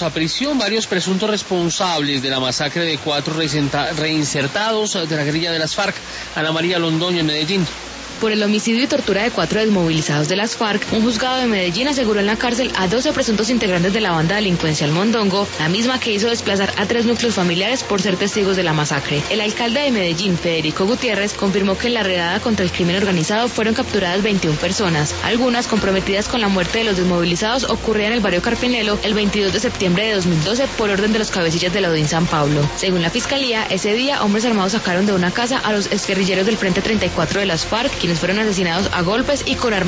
A prisión varios presuntos responsables de la masacre de 4 reinsertados de la guerrilla de las FARC. Ana María Londoño en Medellín. Por el homicidio y tortura de 4 desmovilizados de las FARC, un juzgado de Medellín aseguró en la cárcel a 12 presuntos integrantes de la banda delincuencial Mondongo, la misma que hizo desplazar a 3 núcleos familiares por ser testigos de la masacre. El alcalde de Medellín, Federico Gutiérrez, confirmó que en la redada contra el crimen organizado fueron capturadas 21 personas, algunas comprometidas con la muerte de los desmovilizados ocurrida en el barrio Carpinelo el 22 de septiembre de 2012 por orden de los cabecillas de la ODIN San Pablo. Según la fiscalía, ese día hombres armados sacaron de una casa a los exguerrilleros del Frente 34 de las FARC, quienes fueron asesinados a golpes y con armas